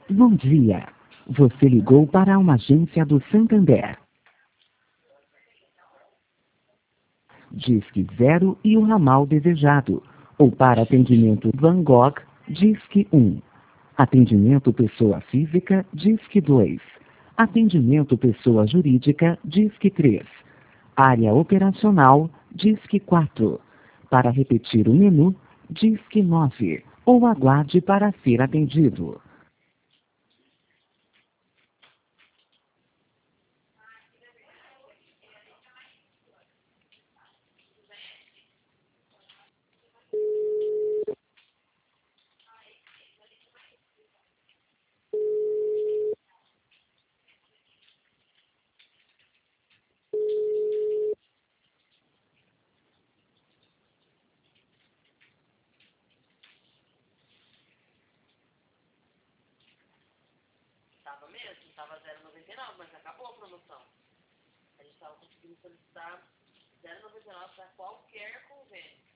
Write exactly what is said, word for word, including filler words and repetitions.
Bom dia. Você ligou para uma agência do Santander. Disque zero e o ramal desejado. Ou para atendimento Van Gogh, Disque um. Atendimento pessoa física, Disque dois. Atendimento pessoa jurídica, Disque três. Área operacional, Disque quatro. Para repetir o menu, Disque nove. Ou aguarde para ser atendido. Tava mesmo, tava zero vírgula noventa e nove, mas acabou a promoção. A gente tava conseguindo solicitar zero vírgula noventa e nove para qualquer convênio.